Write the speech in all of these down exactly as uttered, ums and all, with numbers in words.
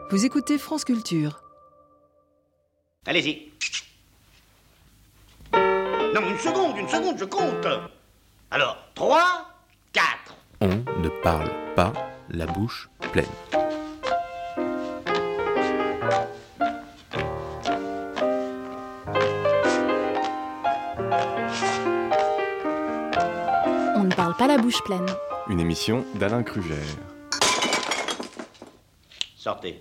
Vous écoutez France Culture. Allez-y. Non, une seconde, une seconde, je compte. Alors, trois, quatre. On ne parle pas la bouche pleine. On ne parle pas la bouche pleine. Une émission d'Alain Krugère. Sortez.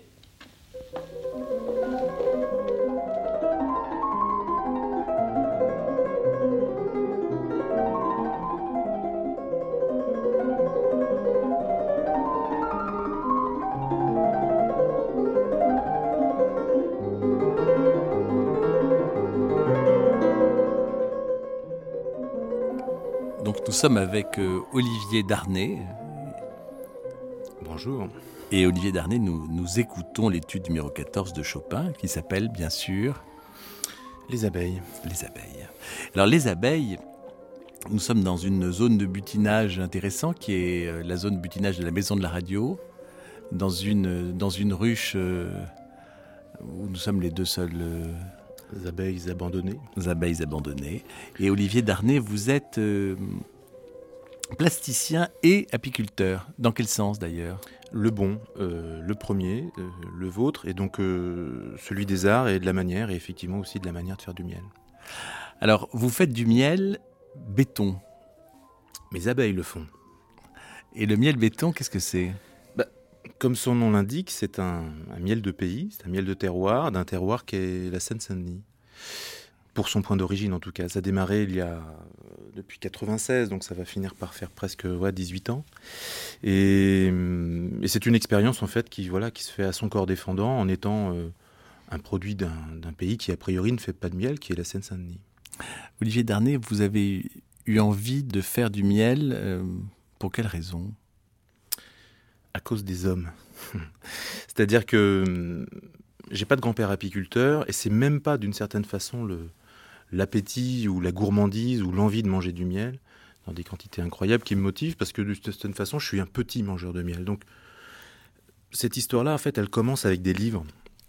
Donc nous sommes avec euh, Olivier Darnay. Bonjour. Et Olivier Darnay, nous, nous écoutons l'étude numéro quatorze de Chopin, qui s'appelle bien sûr... Les abeilles. Les abeilles. Alors les abeilles, nous sommes dans une zone de butinage intéressant, qui est euh, la zone de butinage de la Maison de la Radio, dans une, dans une ruche euh, où nous sommes les deux seuls... Euh, Les abeilles abandonnées. Les abeilles abandonnées. Et Olivier Darnay, vous êtes euh, plasticien et apiculteur. Dans quel sens d'ailleurs ? Le bon, euh, le premier, euh, le vôtre, et donc euh, celui des arts et de la manière, et effectivement aussi de la manière de faire du miel. Alors, vous faites du miel béton. Mes abeilles le font. Et le miel béton, qu'est-ce que c'est ? Bah, comme son nom l'indique, c'est un, un miel de pays, c'est un miel de terroir, d'un terroir qui est la Seine-Saint-Denis. Pour son point d'origine en tout cas. Ça a démarré il y a euh, depuis quatre-vingt-seize, donc ça va finir par faire presque ouais, dix-huit ans. Et, et c'est une expérience en fait qui, voilà, qui se fait à son corps défendant en étant euh, un produit d'un, d'un pays qui a priori ne fait pas de miel, qui est la Seine-Saint-Denis. Olivier Darnay, vous avez eu envie de faire du miel, euh, pour quelle raison ? À cause des hommes. C'est-à-dire que j'ai pas de grand-père apiculteur et c'est même pas d'une certaine façon le, l'appétit ou la gourmandise ou l'envie de manger du miel dans des quantités incroyables qui me motivent parce que d'une certaine façon je suis un petit mangeur de miel. Donc cette histoire-là en fait elle commence avec des livres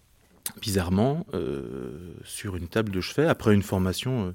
bizarrement euh, sur une table de chevet après une formation... Euh,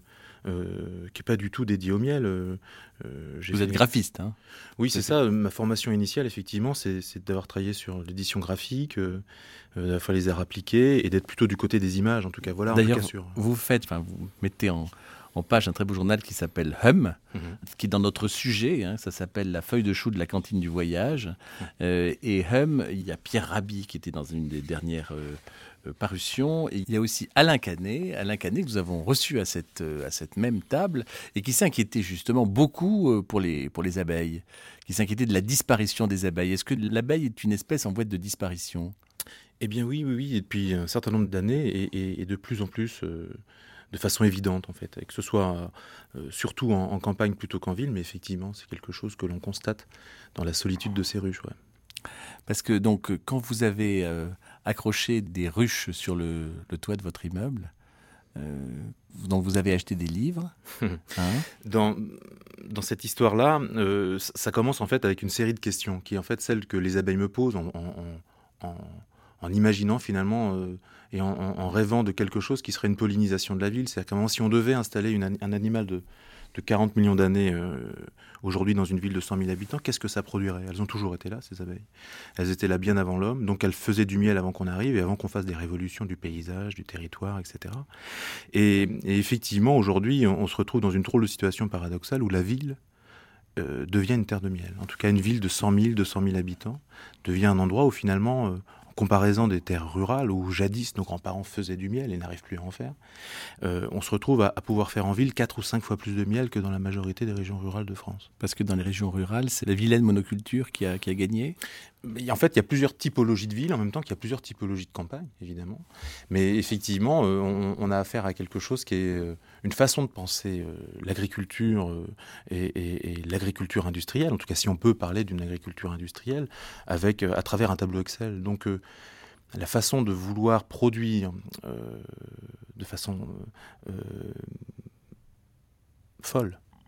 Euh, qui n'est pas du tout dédié au miel. Euh, j'ai Vous êtes fait... graphiste, hein ? Oui, c'est, c'est ça. Ma formation initiale, effectivement, c'est, c'est d'avoir travaillé sur l'édition graphique, euh, euh, faire les arts appliqués et d'être plutôt du côté des images, en tout cas. Voilà. D'ailleurs, en tout cas, sur... vous faites, enfin, vous mettez en, en page un très beau journal qui s'appelle Hum, mm-hmm. qui est dans notre sujet. Hein, ça s'appelle La feuille de chou de la cantine du voyage. Mm-hmm. Euh, et Hum, il y a Pierre Rabhi qui était dans une des dernières. Euh, parution. Et il y a aussi Alain Canet, Alain Canet que nous avons reçu à cette, à cette même table et qui s'inquiétait justement beaucoup pour les, pour les abeilles, qui s'inquiétait de la disparition des abeilles. Est-ce que l'abeille est une espèce en voie de disparition ? Eh bien oui, oui, oui, et depuis un certain nombre d'années et, et, et de plus en plus euh, de façon évidente en fait, et que ce soit euh, surtout en, en campagne plutôt qu'en ville, mais effectivement c'est quelque chose que l'on constate dans la solitude de ces ruches. Ouais. Parce que donc, quand vous avez euh, accroché des ruches sur le, le toit de votre immeuble, euh, donc vous avez acheté des livres. Hein dans, dans cette histoire-là, euh, ça commence en fait avec une série de questions, qui est en fait celle que les abeilles me posent en, en, en, en imaginant finalement euh, et en, en rêvant de quelque chose qui serait une pollinisation de la ville. C'est-à-dire comment si on devait installer une, un animal de, de quarante millions d'années euh, aujourd'hui dans une ville de cent mille habitants, qu'est-ce que ça produirait ? Elles ont toujours été là, ces abeilles. Elles étaient là bien avant l'homme, donc elles faisaient du miel avant qu'on arrive et avant qu'on fasse des révolutions du paysage, du territoire, et cetera. Et, et effectivement, aujourd'hui, on, on se retrouve dans une drôle de situation paradoxale où la ville euh, devient une terre de miel. En tout cas, une ville de cent mille, deux cent mille habitants devient un endroit où finalement... Euh, comparaison des terres rurales où jadis nos grands-parents faisaient du miel et n'arrivent plus à en faire, euh, on se retrouve à, à pouvoir faire en ville quatre ou cinq fois plus de miel que dans la majorité des régions rurales de France. Parce que dans les régions rurales, c'est la vilaine monoculture qui a, qui a gagné ? Mais en fait, il y a plusieurs typologies de villes en même temps qu'il y a plusieurs typologies de campagnes, évidemment. Mais effectivement, euh, on, on a affaire à quelque chose qui est euh, une façon de penser euh, l'agriculture euh, et, et, et l'agriculture industrielle, en tout cas si on peut parler d'une agriculture industrielle, avec, euh, à travers un tableau Excel. Donc euh, la façon de vouloir produire euh, de façon euh, folle,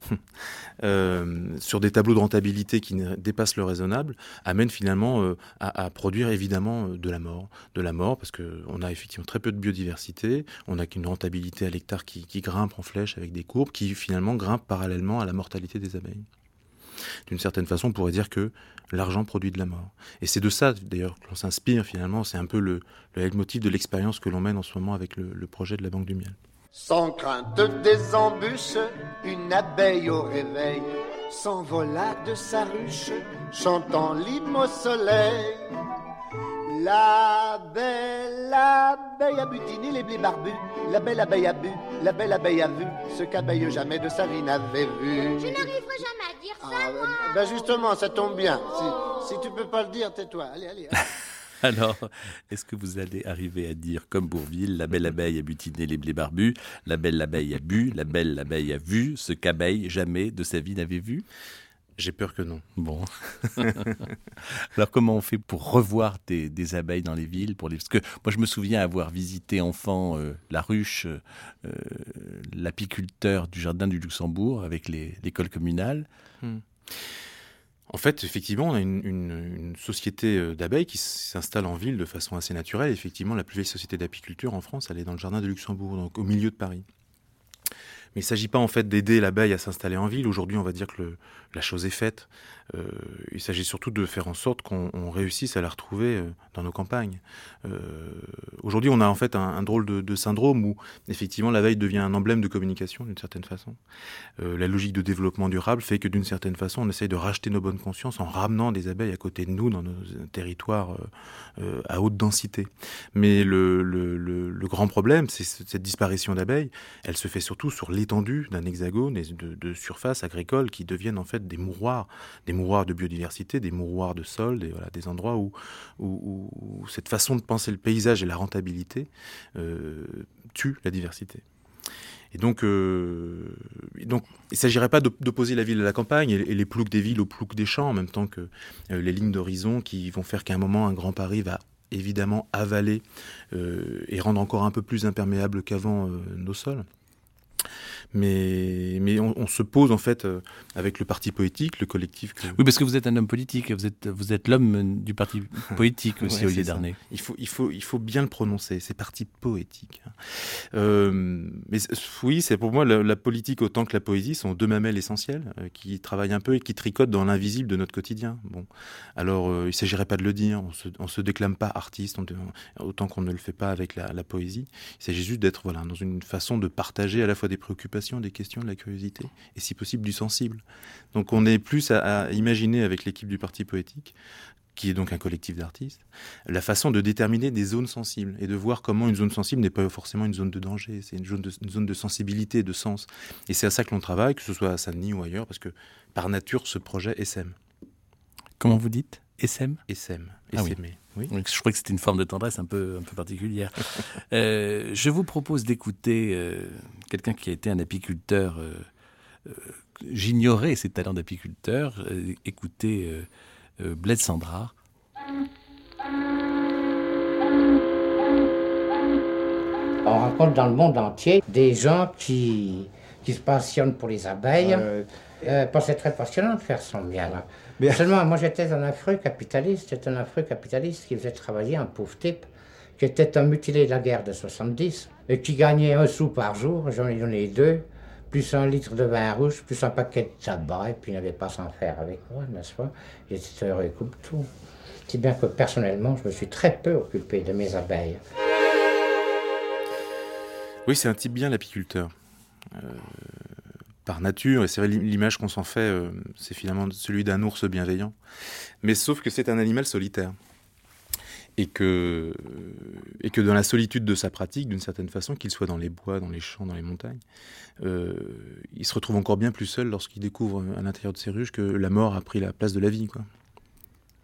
euh, sur des tableaux de rentabilité qui dépassent le raisonnable, amène finalement euh, à, à produire évidemment de la mort. De la mort parce qu'on a effectivement très peu de biodiversité, on n'a qu'une rentabilité à l'hectare qui, qui grimpe en flèche avec des courbes qui finalement grimpent parallèlement à la mortalité des abeilles. D'une certaine façon, on pourrait dire que l'argent produit de la mort. Et c'est de ça, d'ailleurs, que l'on s'inspire, finalement. C'est un peu le, le leitmotiv de l'expérience que l'on mène en ce moment avec le, le projet de la Banque du Miel. Sans crainte des embûches, une abeille au réveil s'envola de sa ruche, chantant l'hymne au soleil. La belle abeille a butiné les blés barbus, la belle abeille a bu, la belle abeille a vu ce qu'abeille jamais de sa vie n'avait vu. Je n'arriverai jamais à dire ça, ah, moi. Ben justement, ça tombe bien. Si, si tu peux pas le dire, tais-toi. Allez, allez. Alors, est-ce que vous allez arriver à dire, comme Bourvil, la belle abeille a butiné les blés barbus, la belle abeille a bu, la belle abeille a vu ce qu'abeille jamais de sa vie n'avait vu ? J'ai peur que non. Bon. Alors, comment on fait pour revoir des, des abeilles dans les villes pour les... Parce que moi, je me souviens avoir visité enfant euh, la ruche, euh, l'apiculteur du Jardin du Luxembourg avec les, l'école communale. Hmm. En fait, effectivement, on a une, une, une société d'abeilles qui s'installe en ville de façon assez naturelle. Effectivement, la plus vieille société d'apiculture en France, elle est dans le Jardin du Luxembourg, donc au milieu de Paris. Mais il ne s'agit pas en fait d'aider l'abeille à s'installer en ville. Aujourd'hui, on va dire que le, la chose est faite. Euh, il s'agit surtout de faire en sorte qu'on on réussisse à la retrouver euh, dans nos campagnes. Euh, aujourd'hui, on a en fait un, un drôle de, de syndrome où effectivement l'abeille devient un emblème de communication d'une certaine façon. Euh, la logique de développement durable fait que d'une certaine façon, on essaye de racheter nos bonnes consciences en ramenant des abeilles à côté de nous dans nos territoires euh, euh, à haute densité. Mais le, le, le, le grand problème, c'est cette disparition d'abeilles. Elle se fait surtout sur l'étendue d'un hexagone et de, de surfaces agricoles qui deviennent en fait des mouroirs, des mouroirs de biodiversité, des mouroirs de sol, des, voilà, des endroits où, où, où cette façon de penser le paysage et la rentabilité euh, tue la diversité. Et donc, euh, donc il ne s'agirait pas d'opposer la ville à la campagne et, et les ploucs des villes aux ploucs des champs, en même temps que euh, les lignes d'horizon qui vont faire qu'à un moment, un Grand Paris va évidemment avaler euh, et rendre encore un peu plus imperméable qu'avant euh, nos sols. Mais, mais on, on se pose en fait euh, avec le parti poétique, le collectif. Que... Oui, parce que vous êtes un homme politique, vous êtes, vous êtes l'homme du parti poétique aussi, ouais, Olivier Darnay. Il faut, il, faut, il faut bien le prononcer, c'est parti poétique. Euh, mais oui, c'est pour moi la, la politique autant que la poésie sont deux mamelles essentielles euh, qui travaillent un peu et qui tricotent dans l'invisible de notre quotidien. Bon, alors euh, il ne s'agirait pas de le dire, on ne se déclame pas artiste on, autant qu'on ne le fait pas avec la, la poésie. Il s'agit juste d'être voilà, dans une façon de partager à la fois des préoccupations, des questions, de la curiosité et si possible du sensible. Donc on est plus à, à imaginer avec l'équipe du Parti Poétique, qui est donc un collectif d'artistes, la façon de déterminer des zones sensibles et de voir comment une zone sensible n'est pas forcément une zone de danger, c'est une zone de, une zone de sensibilité, de sens. Et c'est à ça que l'on travaille, que ce soit à Saint-Denis ou ailleurs, parce que par nature ce projet essaime. Comment vous dites ? Essaime ? Essaime. Ah oui. Oui. Je crois que c'était une forme de tendresse un peu, un peu particulière. euh, je vous propose d'écouter euh, quelqu'un qui a été un apiculteur. Euh, euh, j'ignorais ses talents d'apiculteur. Euh, écoutez euh, euh, Bled Sandra. On rencontre dans le monde entier des gens qui, qui se passionnent pour les abeilles. Euh, euh, c'est très passionnant de faire son miel. Mais seulement, moi j'étais un affreux capitaliste, j'étais un affreux capitaliste qui faisait travailler un pauvre type qui était un mutilé de la guerre de soixante-dix et qui gagnait un sou par jour, j'en ai donné deux, plus un litre de vin rouge, plus un paquet de tabac, et puis il n'avait pas s'en faire avec moi, n'est-ce pas? J'étais heureux comme tout. Si bien que personnellement, je me suis très peu occupé de mes abeilles. Oui, c'est un type bien l'apiculteur. Euh... Par nature, et c'est vrai, l'image qu'on s'en fait, euh, c'est finalement celui d'un ours bienveillant. Mais sauf que c'est un animal solitaire. Et que, et que dans la solitude de sa pratique, d'une certaine façon, qu'il soit dans les bois, dans les champs, dans les montagnes, euh, il se retrouve encore bien plus seul lorsqu'il découvre à l'intérieur de ses ruches que la mort a pris la place de la vie, quoi.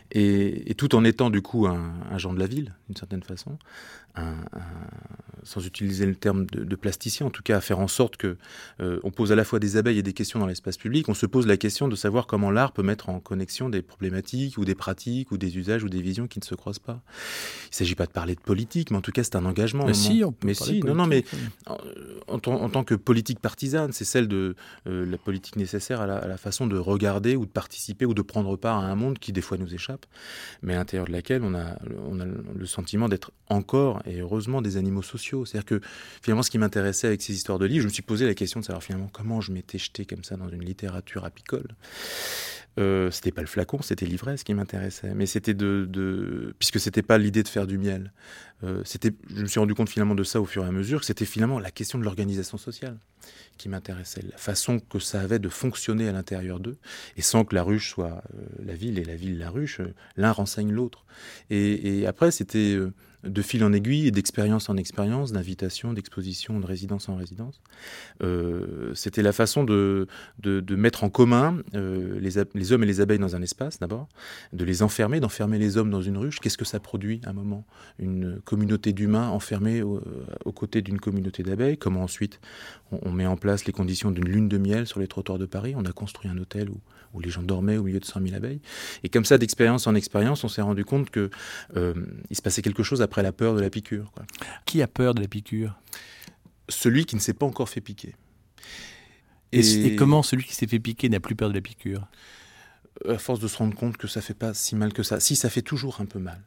Et, et tout en étant du coup un, un Jean de la ville, d'une certaine façon, un, un, sans utiliser le terme de, de plasticien, en tout cas à faire en sorte que euh, on pose à la fois des abeilles et des questions dans l'espace public, on se pose la question de savoir comment l'art peut mettre en connexion des problématiques ou des pratiques ou des usages ou des visions qui ne se croisent pas. Il ne s'agit pas de parler de politique, mais en tout cas c'est un engagement. Mais si, on peut mais parler si, de non, non, mais politique, en, en, tant, en tant que politique partisane, c'est celle de euh, la politique nécessaire à la, à la façon de regarder ou de participer ou de prendre part à un monde qui des fois nous échappe, mais à l'intérieur de laquelle on a, on a le sentiment d'être encore, et heureusement, des animaux sociaux. C'est-à-dire que finalement, ce qui m'intéressait avec ces histoires de livres, je me suis posé la question de savoir finalement comment je m'étais jeté comme ça dans une littérature apicole. Euh, c'était pas le flacon, c'était l'ivresse qui m'intéressait, mais c'était de, de... puisque c'était pas l'idée de faire du miel. Euh, c'était, je me suis rendu compte finalement de ça au fur et à mesure, que c'était finalement la question de l'organisation sociale qui m'intéressait, la façon que ça avait de fonctionner à l'intérieur d'eux, et sans que la ruche soit euh, la ville et la ville la ruche, euh, l'un renseigne l'autre. Et, et après, c'était euh, de fil en aiguille et d'expérience en expérience, d'invitation, d'exposition, de résidence en résidence. Euh, c'était la façon de, de, de mettre en commun euh, les, les hommes et les abeilles dans un espace, d'abord, de les enfermer, d'enfermer les hommes dans une ruche. Qu'est-ce que ça produit, à un moment ? Une communauté d'humains enfermés au, aux côtés d'une communauté d'abeilles. Comment ensuite on, on met en place les conditions d'une lune de miel sur les trottoirs de Paris. On a construit un hôtel où, où les gens dormaient au milieu de cent mille abeilles. Et comme ça, d'expérience en expérience, on s'est rendu compte qu'il euh, se passait quelque chose après la peur de la piqûre, quoi. Qui a peur de la piqûre ? Celui qui ne s'est pas encore fait piquer. Et, et, et comment celui qui s'est fait piquer n'a plus peur de la piqûre ? À force de se rendre compte que ça fait pas si mal que ça. Si, ça fait toujours un peu mal.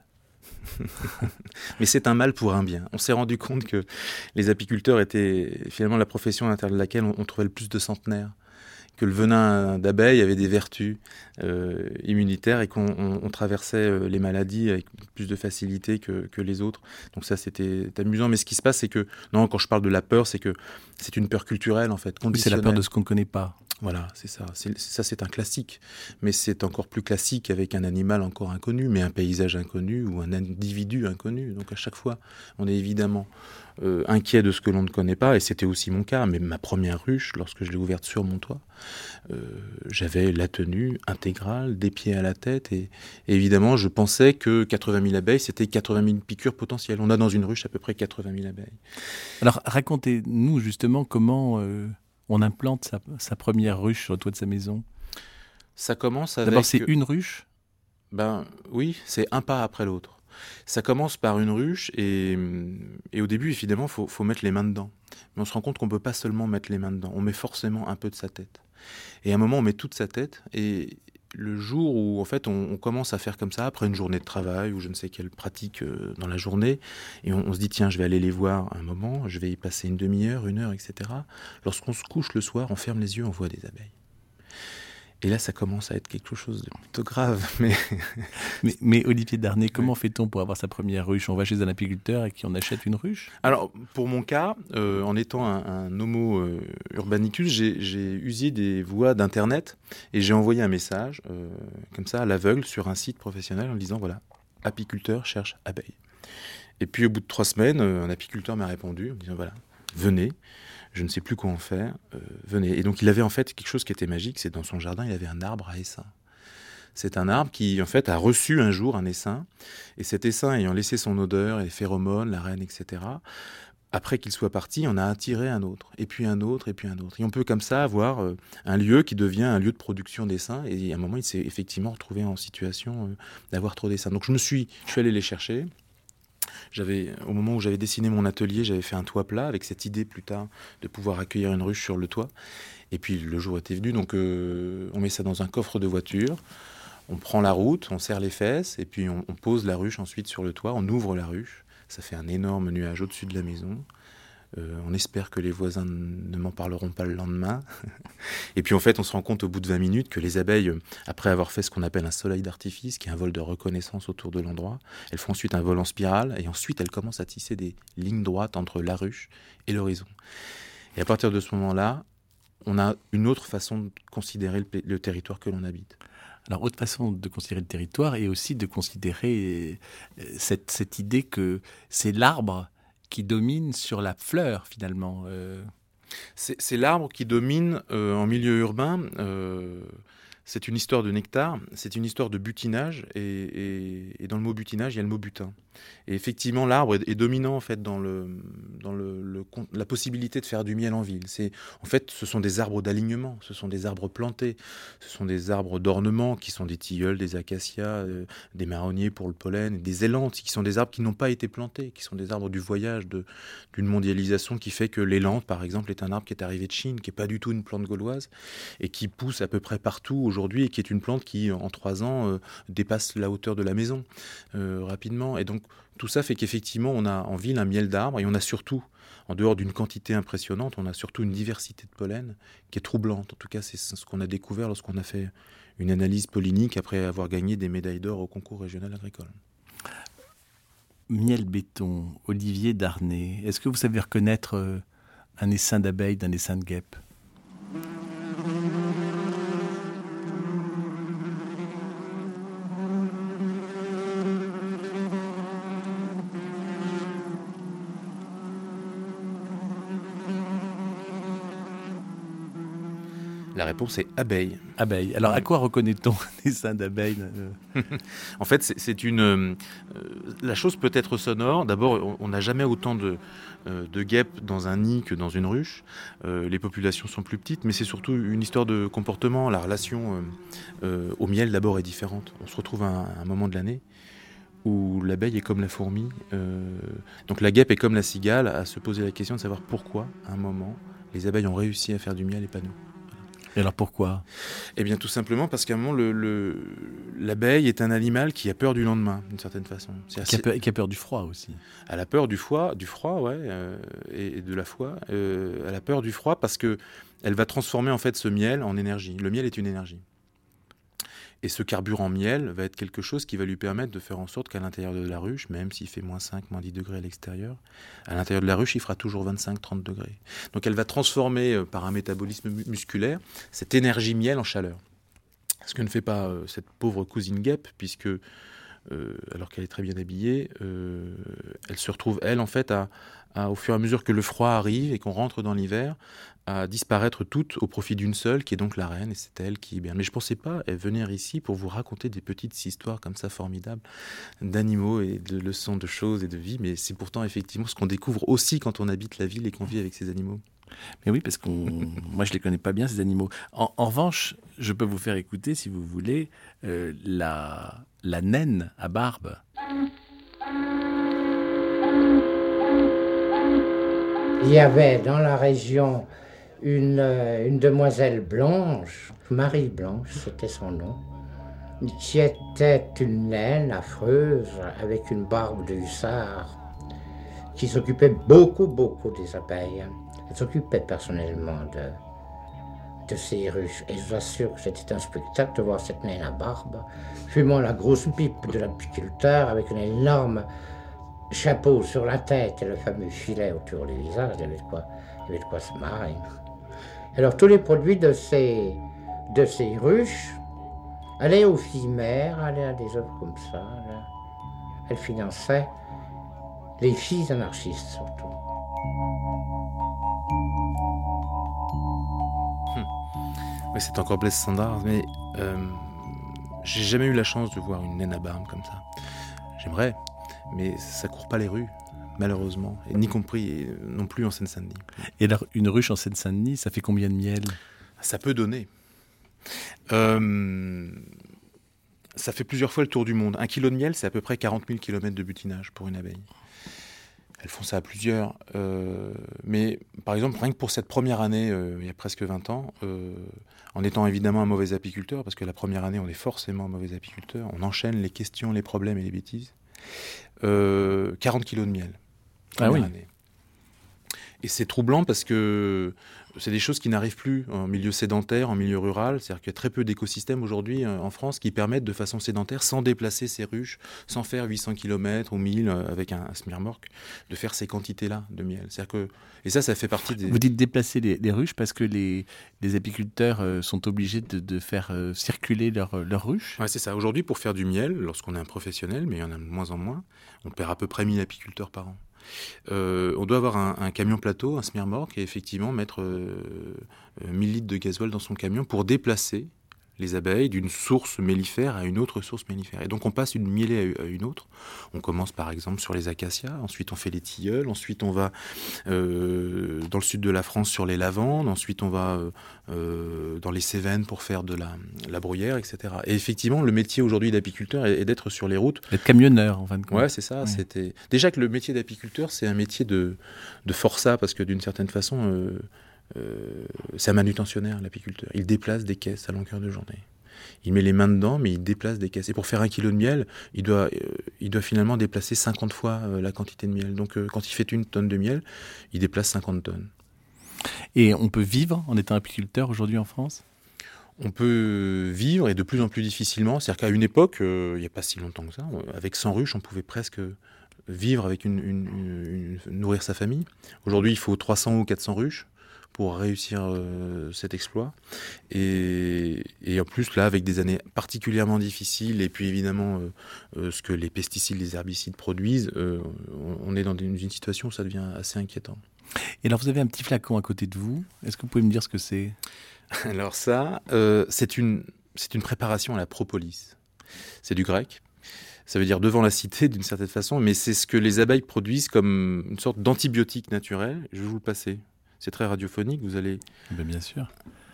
Mais c'est un mal pour un bien. On s'est rendu compte que les apiculteurs étaient finalement la profession à l'intérieur de laquelle on, on trouvait le plus de centenaires, que le venin d'abeille avait des vertus euh, immunitaires et qu'on on, on traversait euh, les maladies avec plus de facilité que, que les autres. Donc ça, c'était amusant. Mais ce qui se passe, c'est que, non, quand je parle de la peur, c'est que c'est une peur culturelle, en fait, conditionnelle. C'est la peur de ce qu'on ne connaît pas. Voilà, c'est ça. C'est, ça, c'est un classique. Mais c'est encore plus classique avec un animal encore inconnu, mais un paysage inconnu ou un individu inconnu. Donc à chaque fois, on est évidemment euh, inquiet de ce que l'on ne connaît pas. Et c'était aussi mon cas. Mais ma première ruche, lorsque je l'ai ouverte sur mon toit, euh, j'avais la tenue intégrale, des pieds à la tête. Et, et évidemment, je pensais que quatre-vingt mille abeilles, c'était quatre-vingt mille piqûres potentielles. On a dans une ruche à peu près quatre-vingt mille abeilles. Alors racontez-nous justement comment... Euh... on implante sa, sa première ruche sur le toit de sa maison. Ça commence avec... D'abord, c'est une ruche ? Ben oui, c'est un pas après l'autre. Ça commence par une ruche et, et au début, évidemment, il faut, faut mettre les mains dedans. Mais on se rend compte qu'on ne peut pas seulement mettre les mains dedans. On met forcément un peu de sa tête. Et à un moment, on met toute sa tête et... le jour où en fait on, on commence à faire comme ça après une journée de travail ou je ne sais quelle pratique euh, dans la journée et on, on se dit tiens je vais aller les voir un moment, je vais y passer une demi-heure, une heure, et cetera. Lorsqu'on se couche le soir, on ferme les yeux, on voit des abeilles. Et là, ça commence à être quelque chose de plutôt grave. Mais, mais, mais Olivier Darnay, comment fait-on pour avoir sa première ruche ? On va chez un apiculteur et qui on achète une ruche ? Alors, pour mon cas, euh, en étant un, un homo euh, urbanicus, j'ai, j'ai usé des voies d'Internet et j'ai envoyé un message, euh, comme ça, à l'aveugle, sur un site professionnel en disant, voilà, apiculteur cherche abeilles. Et puis, au bout de trois semaines, un apiculteur m'a répondu en disant, voilà, venez. Je ne sais plus quoi en faire, euh, venez. Et donc il avait en fait quelque chose qui était magique, c'est dans son jardin, il avait un arbre à essaim. C'est un arbre qui en fait a reçu un jour un essaim, et cet essaim ayant laissé son odeur, les phéromones, la reine, et cetera, après qu'il soit parti, on a attiré un autre, et puis un autre, et puis un autre. Et on peut comme ça avoir euh, un lieu qui devient un lieu de production d'essaims, et à un moment il s'est effectivement retrouvé en situation euh, d'avoir trop d'essaims. Donc je me suis, je suis allé les chercher. J'avais, au moment où j'avais dessiné mon atelier, j'avais fait un toit plat avec cette idée plus tard de pouvoir accueillir une ruche sur le toit. Et puis le jour était venu, donc euh, on met ça dans un coffre de voiture, on prend la route, on serre les fesses, et puis on, on pose la ruche ensuite sur le toit, on ouvre la ruche, ça fait un énorme nuage au-dessus de la maison. Euh, on espère que les voisins ne m'en parleront pas le lendemain. Et puis en fait, on se rend compte au bout de vingt minutes que les abeilles, après avoir fait ce qu'on appelle un soleil d'artifice, qui est un vol de reconnaissance autour de l'endroit, elles font ensuite un vol en spirale, et ensuite elles commencent à tisser des lignes droites entre la ruche et l'horizon. Et à partir de ce moment-là, on a une autre façon de considérer le, le territoire que l'on habite. Alors, autre façon de considérer le territoire, et aussi de considérer cette, cette idée que c'est l'arbre qui domine sur la fleur, finalement. Euh... C'est, c'est l'arbre qui domine euh, en milieu urbain. Euh, c'est une histoire de nectar, c'est une histoire de butinage, et, et, et dans le mot butinage, il y a le mot butin. Et effectivement, l'arbre est, est dominant en fait dans, le, dans le, le, la possibilité de faire du miel en ville. C'est, en fait, ce sont des arbres d'alignement, ce sont des arbres plantés, ce sont des arbres d'ornement qui sont des tilleuls, des acacias, euh, des marronniers pour le pollen, des élantes qui sont des arbres qui n'ont pas été plantés, qui sont des arbres du voyage, de, d'une mondialisation qui fait que l'élante, par exemple, est un arbre qui est arrivé de Chine, qui n'est pas du tout une plante gauloise, et qui pousse à peu près partout aujourd'hui, et qui est une plante qui, en trois ans, euh, dépasse la hauteur de la maison euh, rapidement. Et donc, tout ça fait qu'effectivement, on a en ville un miel d'arbres, et on a surtout, en dehors d'une quantité impressionnante, on a surtout une diversité de pollen qui est troublante. En tout cas, c'est ce qu'on a découvert lorsqu'on a fait une analyse pollinique après avoir gagné des médailles d'or au concours régional agricole. Miel béton, Olivier Darnay, est-ce que vous savez reconnaître un essaim d'abeilles d'un essaim de guêpe ? La réponse est abeille. Abeille. Alors, à quoi reconnaît-on un essaim d'abeilles ? En fait, c'est, c'est une... Euh, la chose peut être sonore. D'abord, on n'a jamais autant de, euh, de guêpes dans un nid que dans une ruche. Euh, les populations sont plus petites, mais c'est surtout une histoire de comportement. La relation euh, euh, au miel, d'abord, est différente. On se retrouve à un, à un moment de l'année où l'abeille est comme la fourmi. Euh, donc la guêpe est comme la cigale, à se poser la question de savoir pourquoi, à un moment, les abeilles ont réussi à faire du miel et pas nous. Et alors pourquoi ? Eh bien tout simplement parce qu'à un moment, le, le, l'abeille est un animal qui a peur du lendemain, d'une certaine façon. C'est assez... qui, a peur, qui a peur du froid aussi. Elle a peur du froid, du froid ouais, euh, et, et de la foi. Euh, elle a peur du froid parce qu'elle va transformer en fait ce miel en énergie. Le miel est une énergie. Et ce carburant miel va être quelque chose qui va lui permettre de faire en sorte qu'à l'intérieur de la ruche, même s'il fait moins cinq, moins dix degrés à l'extérieur, à l'intérieur de la ruche, il fera toujours vingt-cinq, trente degrés. Donc elle va transformer euh, par un métabolisme mu- musculaire cette énergie miel en chaleur. Ce que ne fait pas euh, cette pauvre cousine guêpe, puisque, euh, alors qu'elle est très bien habillée, euh, elle se retrouve, elle, en fait, à, à, au fur et à mesure que le froid arrive et qu'on rentre dans l'hiver, à disparaître toutes au profit d'une seule, qui est donc la reine, et c'est elle qui hiberne. Mais je ne pensais pas venir ici pour vous raconter des petites histoires comme ça formidables d'animaux et de leçons de choses et de vie, mais c'est pourtant effectivement ce qu'on découvre aussi quand on habite la ville et qu'on vit avec ces animaux. Mais oui, parce que moi je ne les connais pas bien, ces animaux. En, en revanche, je peux vous faire écouter, si vous voulez, euh, la, la naine à barbe. Il y avait dans la région une, une demoiselle blanche, Marie Blanche, c'était son nom, qui était une naine affreuse avec une barbe de hussard, qui s'occupait beaucoup, beaucoup des abeilles. Elle s'occupait personnellement de, de ces ruches. Et je vous assure que c'était un spectacle de voir cette naine à barbe, fumant la grosse pipe de l'apiculteur avec un énorme chapeau sur la tête et le fameux filet autour du visage. Il y avait de quoi, il y avait de quoi se marrer. Alors tous les produits de ces, de ces ruches allaient aux filles mères, allaient à des œuvres comme ça. Là. Elle finançait les filles anarchistes surtout. Hum. Oui, c'est encore Blaise Cendrars, mais euh, j'ai jamais eu la chance de voir une naine à barbe comme ça. J'aimerais, mais ça court pas les rues, malheureusement, et n'y compris et non plus en Seine-Saint-Denis. Et alors, une ruche en Seine-Saint-Denis, ça fait combien de miel ? Ça peut donner. Euh, ça fait plusieurs fois le tour du monde. Un kilo de miel, c'est à peu près quarante mille kilomètres de butinage pour une abeille. Elles font ça à plusieurs. Euh, mais par exemple, rien que pour cette première année, euh, il y a presque vingt ans, euh, en étant évidemment un mauvais apiculteur, parce que la première année, on est forcément un mauvais apiculteur, on enchaîne les questions, les problèmes et les bêtises, euh, quarante kilos de miel. Ah oui. Année. Et c'est troublant parce que c'est des choses qui n'arrivent plus en milieu sédentaire, en milieu rural. C'est-à-dire qu'il y a très peu d'écosystèmes aujourd'hui en France qui permettent de façon sédentaire, sans déplacer ces ruches, sans faire huit cents kilomètres ou mille avec un, un smirmorque, de faire ces quantités-là de miel. C'est-à-dire que, et ça, ça fait partie des... Vous dites déplacer les, les ruches parce que les, les apiculteurs euh, sont obligés de, de faire euh, circuler leurs leur ruches ? Oui, c'est ça. Aujourd'hui, pour faire du miel, lorsqu'on est un professionnel, mais il y en a de moins en moins, on perd à peu près mille apiculteurs par an. Euh, on doit avoir un, un camion plateau, un smirmorque, et effectivement mettre euh, mille litres de gasoil dans son camion pour déplacer les abeilles d'une source mellifère à une autre source mellifère. Et donc on passe d'une mielée à une autre. On commence par exemple sur les acacias, ensuite on fait les tilleuls, ensuite on va euh, dans le sud de la France sur les lavandes, ensuite on va euh, dans les Cévennes pour faire de la, la bruyère, et cetera. Et effectivement, le métier aujourd'hui d'apiculteur est, est d'être sur les routes. D'être camionneur en fin de compte. Ouais, c'est ça. Ouais. C'était... Déjà que le métier d'apiculteur, c'est un métier de, de forçat, parce que d'une certaine façon... Euh, Euh, c'est un manutentionnaire, l'apiculteur. Il déplace des caisses à longueur de journée. Il met les mains dedans, mais il déplace des caisses. Et pour faire un kilo de miel, il doit, euh, il doit finalement déplacer cinquante fois euh, la quantité de miel. Donc euh, quand il fait une tonne de miel, il déplace cinquante tonnes. Et on peut vivre en étant apiculteur aujourd'hui en France ? On peut vivre, et de plus en plus difficilement. C'est-à-dire qu'à une époque, euh, il n'y a pas si longtemps que ça, avec cent ruches, on pouvait presque vivre avec une, une, une, une, nourrir sa famille. Aujourd'hui, il faut trois cents ou quatre cents ruches pour réussir euh, cet exploit. Et, et en plus, là, avec des années particulièrement difficiles, et puis évidemment, euh, euh, ce que les pesticides, les herbicides produisent, euh, on est dans une, une situation où ça devient assez inquiétant. Et alors, vous avez un petit flacon à côté de vous. Est-ce que vous pouvez me dire ce que c'est ? Alors ça, euh, c'est une, c'est une préparation à la propolis. C'est du grec. Ça veut dire devant la cité, d'une certaine façon, mais c'est ce que les abeilles produisent comme une sorte d'antibiotique naturel. Je vais vous le passer. C'est très radiophonique, vous allez... Ben bien sûr.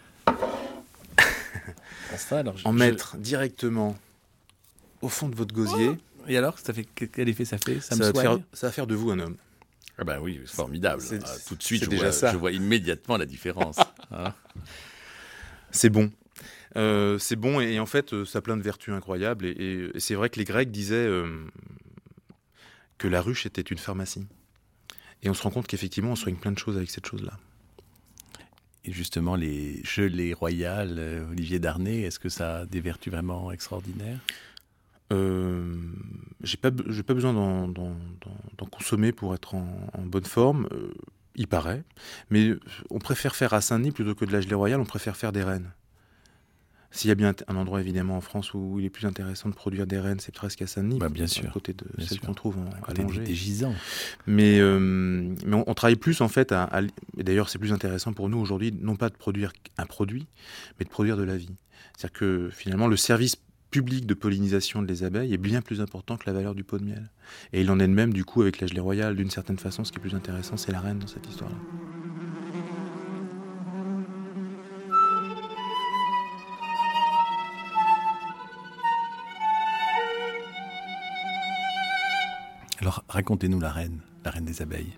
ça, alors, je, en je... mettre directement au fond de votre gosier. Oh, et alors, ça fait, quel effet ça fait ? Ça, ça, me va soigne faire, ça va faire de vous un homme. Ah ben oui, c'est formidable. C'est, ah, tout de suite, je, déjà vois, ça. je vois immédiatement la différence. hein c'est bon. Euh, c'est bon et, et en fait, ça a plein de vertus incroyables. Et, et, et c'est vrai que les Grecs disaient euh, que la ruche était une pharmacie. Et on se rend compte qu'effectivement, on soigne plein de choses avec cette chose-là. Et justement, les gelées royales, euh, Olivier Darnay, est-ce que ça a des vertus vraiment extraordinaires ? euh, J'ai pas, j'ai pas besoin d'en, d'en, d'en, d'en consommer pour être en, en bonne forme. Euh, il paraît. Mais on préfère faire à Saint-Denis, plutôt que de la gelée royale, on préfère faire des rennes. S'il y a bien un endroit évidemment en France où il est plus intéressant de produire des rennes, c'est presque à Saint-Denis, bah, bien sûr, à côté de bien celles sûr. qu'on trouve en, à à Angers. Des, des gisants. Mais, euh, mais on, on travaille plus en fait à, à, et d'ailleurs c'est plus intéressant pour nous aujourd'hui, non pas de produire un produit, mais de produire de la vie. C'est-à-dire que finalement le service public de pollinisation des abeilles est bien plus important que la valeur du pot de miel. Et il en est de même du coup avec la gelée royale. D'une certaine façon, ce qui est plus intéressant, c'est la reine dans cette histoire-là. Alors, racontez-nous la reine, la reine des abeilles.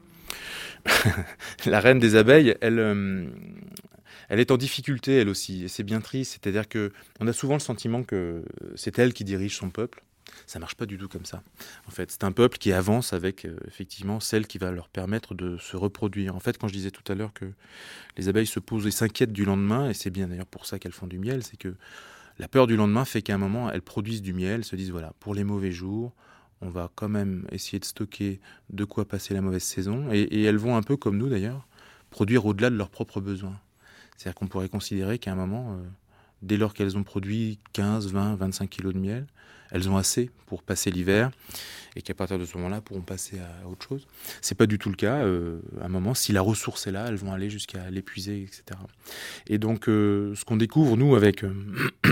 La reine des abeilles, elle, euh, elle est en difficulté, elle aussi, et c'est bien triste. C'est-à-dire qu'on a souvent le sentiment que c'est elle qui dirige son peuple. Ça ne marche pas du tout comme ça. En fait, c'est un peuple qui avance avec, euh, effectivement, celle qui va leur permettre de se reproduire. En fait, quand je disais tout à l'heure que les abeilles se posent et s'inquiètent du lendemain, et c'est bien d'ailleurs pour ça qu'elles font du miel, c'est que la peur du lendemain fait qu'à un moment, elles produisent du miel, se disent, voilà, pour les mauvais jours, on va quand même essayer de stocker de quoi passer la mauvaise saison. Et, et elles vont un peu comme nous d'ailleurs, produire au-delà de leurs propres besoins. C'est-à-dire qu'on pourrait considérer qu'à un moment, euh, dès lors qu'elles ont produit quinze, vingt, vingt-cinq kilos de miel, elles ont assez pour passer l'hiver et qu'à partir de ce moment-là, pourront passer à autre chose. C'est pas du tout le cas. Euh, à un moment, si la ressource est là, elles vont aller jusqu'à l'épuiser, et cetera. Et donc, euh, ce qu'on découvre, nous, avec, euh,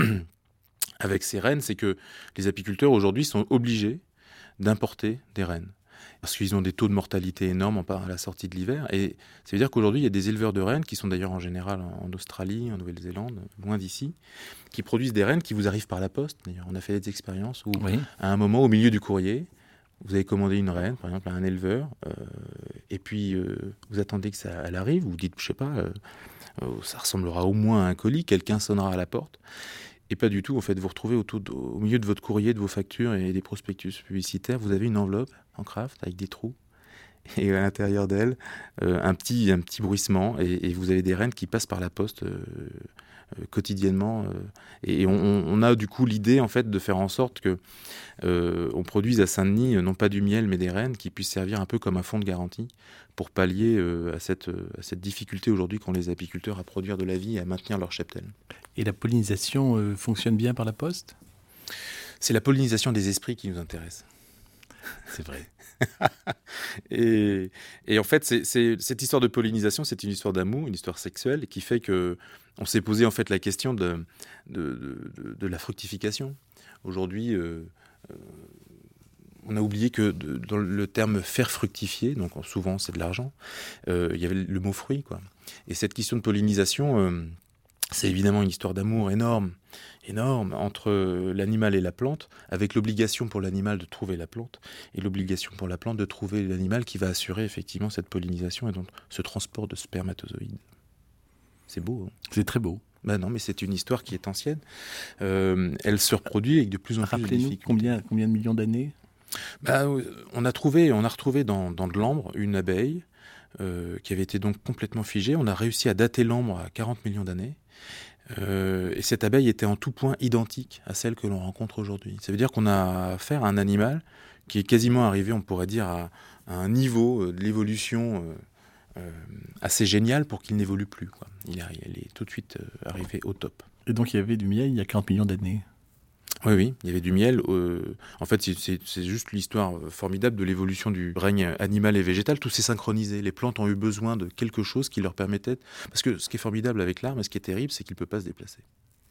avec ces reines, c'est que les apiculteurs, aujourd'hui, sont obligés d'importer des rennes. Parce qu'ils ont des taux de mortalité énormes à la sortie de l'hiver. Et ça veut dire qu'aujourd'hui, il y a des éleveurs de rennes, qui sont d'ailleurs en général en Australie, en Nouvelle-Zélande, loin d'ici, qui produisent des rennes qui vous arrivent par la poste. D'ailleurs, on a fait des expériences où, oui. à un moment, au milieu du courrier, vous avez commandé une reine, par exemple, à un éleveur, euh, et puis euh, vous attendez que ça elle arrive, vous dites, je sais pas, euh, euh, ça ressemblera au moins à un colis, quelqu'un sonnera à la porte. Et pas du tout, en fait, vous retrouvez autour de, au milieu de votre courrier, de vos factures et des prospectus publicitaires, vous avez une enveloppe en craft avec des trous, et à l'intérieur d'elle, euh, un, petit, un petit bruissement, et, et vous avez des rennes qui passent par la poste euh, euh, quotidiennement. Euh, et on, on a du coup l'idée, en fait, de faire en sorte que euh, on produise à Saint-Denis, non pas du miel, mais des rennes qui puissent servir un peu comme un fonds de garantie pour pallier euh, à, cette, à cette difficulté aujourd'hui qu'ont les apiculteurs à produire de la vie et à maintenir leur cheptel. Et la pollinisation euh, fonctionne bien par la poste ? C'est la pollinisation des esprits qui nous intéresse. C'est vrai. et, et en fait, c'est, c'est, cette histoire de pollinisation, c'est une histoire d'amour, une histoire sexuelle, qui fait que on s'est posé en fait la question de, de, de, de la fructification. Aujourd'hui, euh, euh, on a oublié que de, dans le terme faire fructifier, donc souvent c'est de l'argent, euh, il y avait le mot fruit, quoi. Et cette question de pollinisation, euh, c'est évidemment une histoire d'amour énorme, énorme entre l'animal et la plante, avec l'obligation pour l'animal de trouver la plante et l'obligation pour la plante de trouver l'animal qui va assurer effectivement cette pollinisation et donc ce transport de spermatozoïdes. C'est beau, hein. C'est très beau. Ben non, mais c'est une histoire qui est ancienne. Euh, elle se reproduit avec de plus en plus de difficultés. Rappelez-nous combien, combien de millions d'années ? Ben, on a trouvé, on a retrouvé dans, dans de l'ambre une abeille euh, qui avait été donc complètement figée. On a réussi à dater l'ambre à quarante millions d'années. Euh, et cette abeille était en tout point identique à celle que l'on rencontre aujourd'hui. Ça veut dire qu'on a affaire à un animal qui est quasiment arrivé, on pourrait dire, à, à un niveau de l'évolution euh, euh, assez génial pour qu'il n'évolue plus, quoi. Il est, il est tout de suite euh, arrivé au top. Et donc il y avait du miel il y a quarante millions d'années. Oui, oui, il y avait du miel. Euh, en fait, c'est, c'est, c'est juste l'histoire formidable de l'évolution du règne animal et végétal. Tout s'est synchronisé. Les plantes ont eu besoin de quelque chose qui leur permettait... Parce que ce qui est formidable avec l'arbre, et ce qui est terrible, c'est qu'il ne peut pas se déplacer.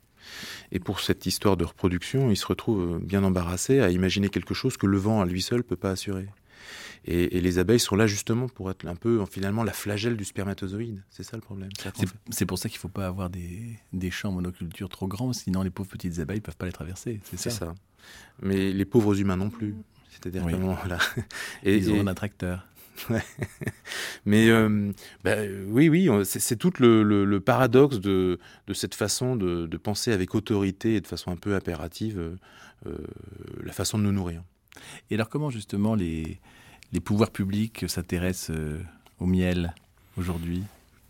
Et pour cette histoire de reproduction, il se retrouve bien embarrassé à imaginer quelque chose que le vent à lui seul ne peut pas assurer. Et, et les abeilles sont là justement pour être un peu, finalement, la flagelle du spermatozoïde. C'est ça le problème. C'est, c'est, c'est pour ça qu'il ne faut pas avoir des, des champs monoculture trop grands, sinon les pauvres petites abeilles ne peuvent pas les traverser. C'est, c'est ça. ça. Mais les pauvres humains non plus. C'est-à-dire oui. que voilà. Et, Ils ont et... un tracteur. Ouais. Mais euh, bah, oui, oui, c'est, c'est tout le, le, le paradoxe de, de cette façon de, de penser avec autorité et de façon un peu impérative euh, la façon de nous nourrir. Et alors comment justement les... les pouvoirs publics s'intéressent euh, au miel aujourd'hui ?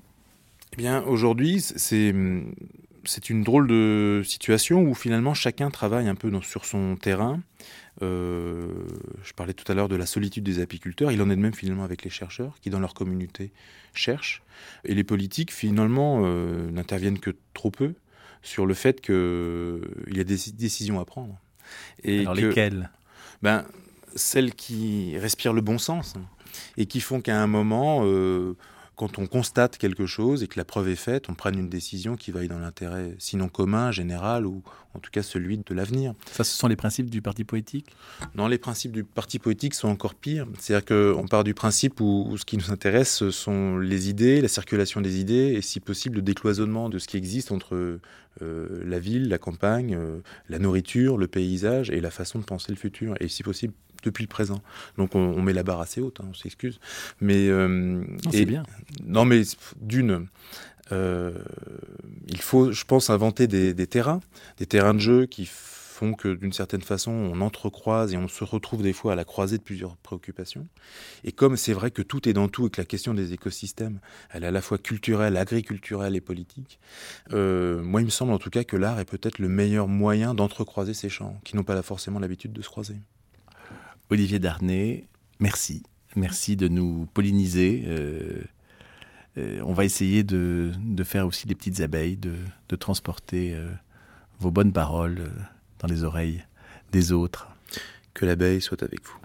Eh bien, aujourd'hui, c'est, c'est une drôle de situation où finalement chacun travaille un peu dans, sur son terrain. Euh, je parlais tout à l'heure de la solitude des apiculteurs. Il en est de même finalement avec les chercheurs qui, dans leur communauté, cherchent. Et les politiques, finalement, euh, n'interviennent que trop peu sur le fait qu'il y a des décisions à prendre. Et alors que, lesquelles ? Ben, celles qui respirent le bon sens et qui font qu'à un moment, euh, quand on constate quelque chose et que la preuve est faite, on prenne une décision qui vaille dans l'intérêt, sinon commun, général, ou en tout cas celui de l'avenir. Ça, ce sont les principes du parti politique ? Non, les principes du parti politique sont encore pires. C'est-à-dire qu'on part du principe où, où ce qui nous intéresse, ce sont les idées, la circulation des idées, et si possible, le décloisonnement de ce qui existe entre euh, la ville, la campagne, euh, la nourriture, le paysage et la façon de penser le futur, et si possible, depuis le présent. Donc on, on met la barre assez haute, hein, on s'excuse. Mais, euh, non, c'est et, bien. Non, mais d'une, euh, il faut, je pense, inventer des, des terrains, des terrains de jeu qui font que, d'une certaine façon, on entrecroise et on se retrouve des fois à la croisée de plusieurs préoccupations. Et comme c'est vrai que tout est dans tout et que la question des écosystèmes, elle est à la fois culturelle, agriculturelle et politique, euh, moi, il me semble en tout cas que l'art est peut-être le meilleur moyen d'entrecroiser ces champs, qui n'ont pas là forcément l'habitude de se croiser. Olivier Darnay, merci. Merci de nous polliniser. Euh, euh, on va essayer de, de faire aussi des petites abeilles, de, de transporter euh, vos bonnes paroles euh, dans les oreilles des autres. Que l'abeille soit avec vous.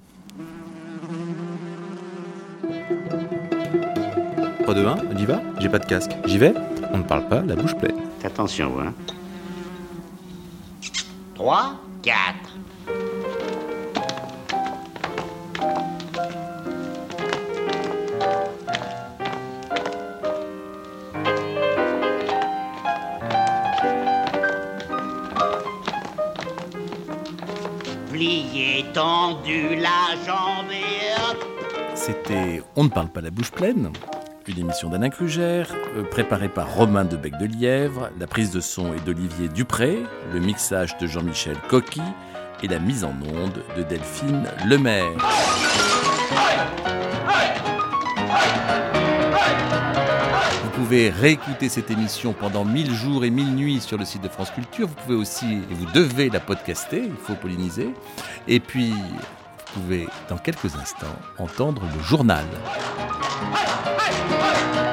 trois, deux, un, on y va ? J'ai pas de casque. J'y vais ? On ne parle pas, la bouche pleine. Attention, hein. trois, quatre. Plié, tendu, la jambe et hop. C'était On ne parle pas la bouche pleine, une émission d'Alain Krugère, euh, préparée par Romain de Bec de Lièvre, la prise de son est d'Olivier Dupré, le mixage de Jean-Michel Coqui et la mise en onde de Delphine Lemaire. Vous pouvez réécouter cette émission pendant mille jours et mille nuits sur le site de France Culture. Vous pouvez aussi, et vous devez la podcaster, il faut polliniser. Et puis, vous pouvez, dans quelques instants, entendre le journal.